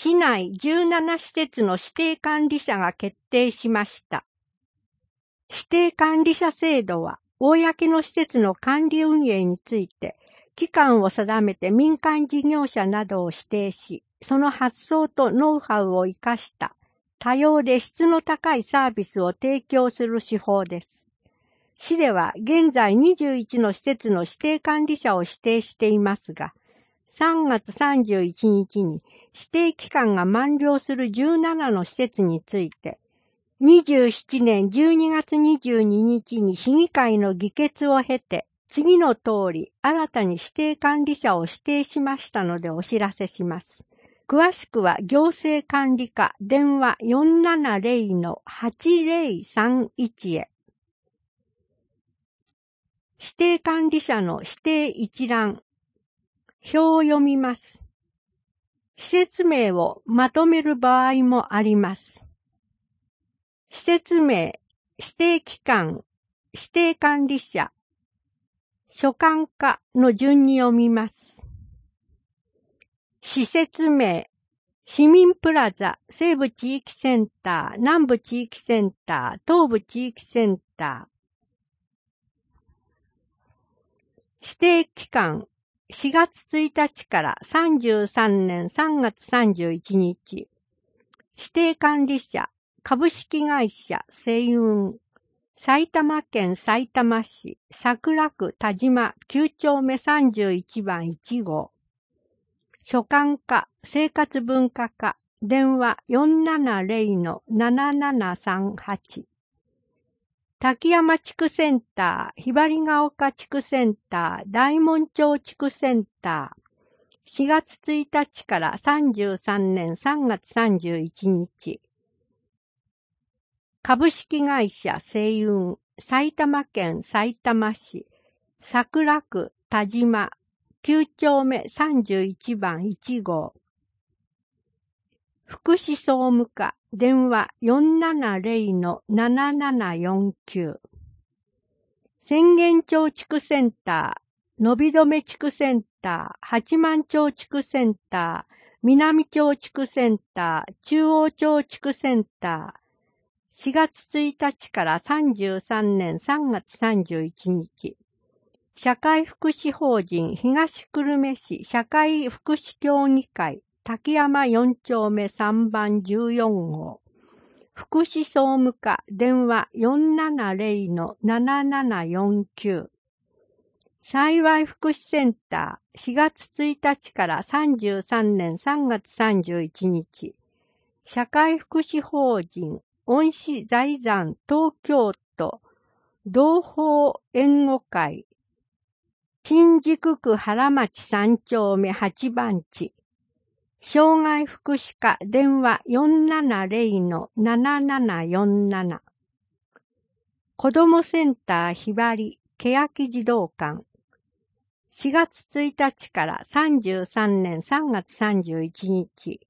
市内17施設の指定管理者が決定しました。指定管理者制度は、公の施設の管理運営について、期間を定めて民間事業者などを指定し、その発想とノウハウを生かした多様で質の高いサービスを提供する手法です。市では現在21の施設の指定管理者を指定していますが、3月31日に指定期間が満了する17の施設について、27年12月22日に市議会の議決を経て、次の通り新たに指定管理者を指定しましたのでお知らせします。詳しくは行政管理課電話 470-8031 へ。指定管理者の指定一覧。表を読みます。施設名をまとめる場合もあります。施設名、指定機関、指定管理者、所管課の順に読みます。施設名、市民プラザ、西部地域センター、南部地域センター、東部地域センター。指定期間、4月1日から33年3月31日。指定管理者、株式会社星雲。埼玉県さいたま市桜区田島9丁目31番1号。所管課生活文化課電話 470-7738。滝山地区センター、ひばりが丘地区センター、大門町地区センター。4月1日から33年3月31日。株式会社星雲、埼玉県さいたま市、桜区田島、9丁目31番1号。福祉総務課、電話 470-7749。浅間町地区センター、のびどめ地区センター、八幡町地区センター、南町地区センター、中央町地区センター。4月1日から33年3月31日。社会福祉法人東久留米市社会福祉協議会滝山4丁目3番14号。福祉総務課電話 470-7749。幸い福祉センター4月1日から33年3月31日。社会福祉法人恩賜財産東京都同胞援護会新宿区原町3丁目8番地障害福祉課電話 470-7747 子どもセンターひばり欅児童館4月1日から33年3月31日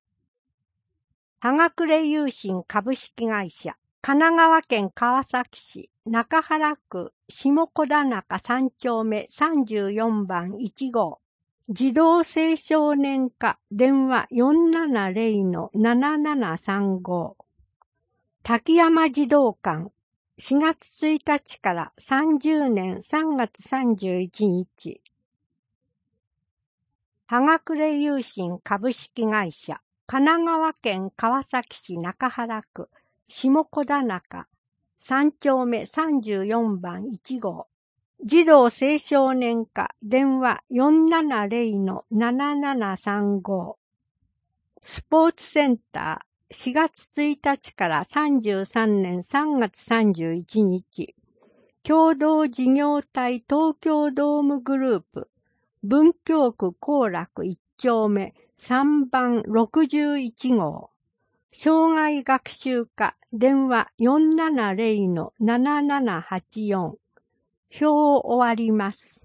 はくれ有信株式会社、神奈川県川崎市、中原区、下小田中3丁目34番1号。児童青少年課、電話 470-7735。滝山児童館、4月1日から30年3月31日。はくれ有信株式会社、神奈川県川崎市中原区下小田中3丁目34番1号児童青少年課電話 470-7735 スポーツセンター4月1日から33年3月31日共同事業体東京ドームグループ文京区後楽1丁目3番61号。障害学習課電話 470-7784。表を終わります。